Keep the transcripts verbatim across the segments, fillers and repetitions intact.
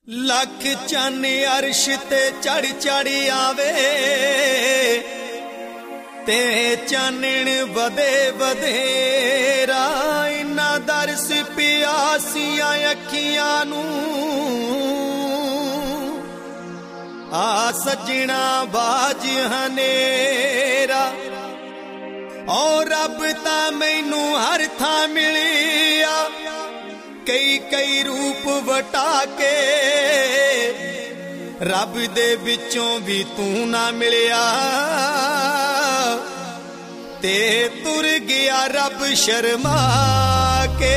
लख चन अर्श ते चढ़ चढ़ आवे ते चानण वदे वधेरा इन्ना दरस पियासियां अखियां नू आ सजना बाज हनेरा और रब ता मैनू हर था मिलिया कई कई रूप वटा के रब दे विचों भी तू ना मिलिया ते तुर गया रब शर्मा के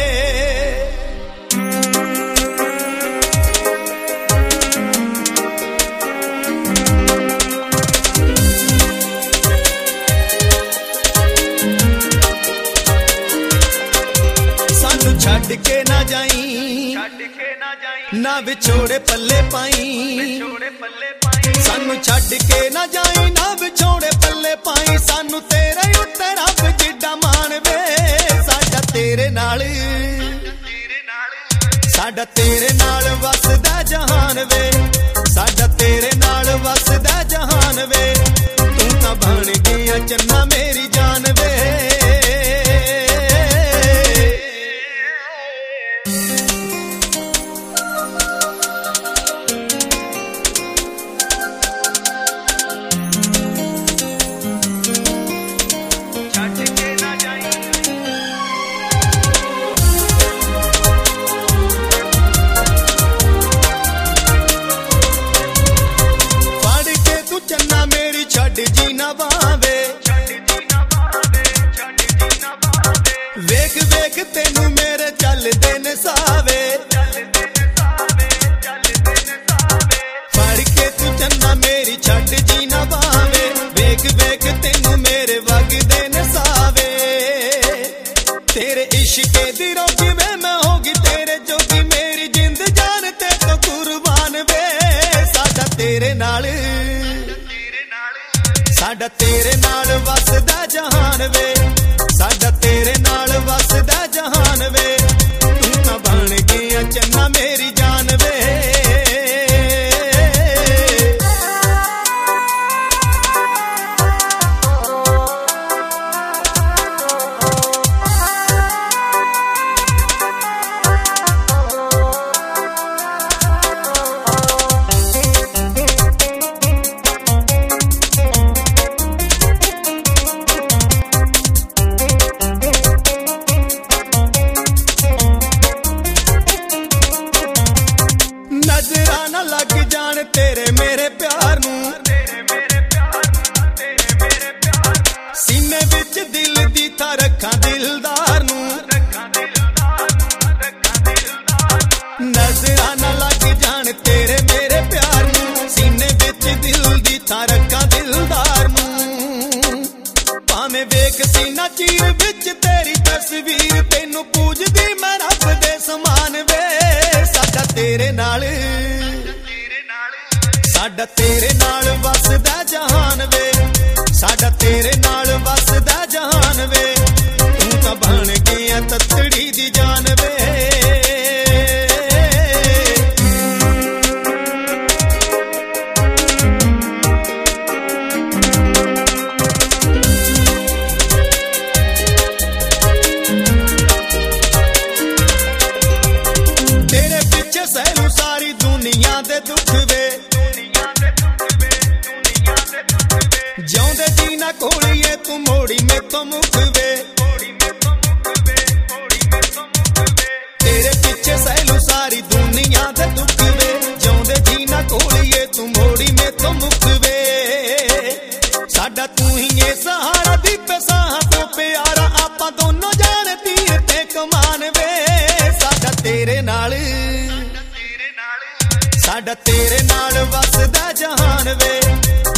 छड़ के ना जाई ना विछोड़े पल्ले पाई सानू छड़ के ना जाई ना विछोड़े पल्ले पाई सानू तेरे उत्ते रब जिड्डा मान वे साडा तेरे नाल साडा तेरे नाल वसदा जहान वे साडा तेरे नाल वसदा जहान वे तू तां बन गया चन्ना मेरी जान वे वेख वेख तेनू मेरे चलदे ने सावे फड़ के तू चन्ना मेरी छड़ जी ना बावे वेख वेख तेनू मेरे वगदे ने सावे तेरे इश्क दी रोगी में मैं होगी तेरे जोगी मेरी जिंद जान ते तो कुर्बान वे साडा तेरे नाल साडा तेरे नाल वसदा जहान वे साडा तेरे नाल वसदा जहान वे तू तां बन गया चन्ना मेरी जान वे तेरे मेरे प्यार नू सीने विच दिल दी था रखा दिलदार नू नजरा ना लग जान तेरे मेरे प्यार नू सीने विच दिल दी था रखा दिलदार नू भावें वेख सीना चीर विच तेरी तस्वीर तेनू पूजदी मैं रब दे समान वे साडा तेरे नाल साडा तेरे नाल वसदा जहान वे साडा तेरे नाल वसदा जहान वे तू तां बन गया ततड़ी दी जान वे तेरे पिछे सहलू सारी दुनिया दे दुख वे जिउंदे जीना कोलिए तू मोड़ी में तो मुख वे तेरे पीछे सहलू सारी दुनिया दे दुख वे जिउंदे जीना कोलिए तू मोड़ी में तो मुख वे साडा तू ही ये सहारा दी पेसाह तो प्यारा आपां दोनों जान तीर ते कमान वे साडा तेरे नाल साडा तेरे नाल वसदा जहान वे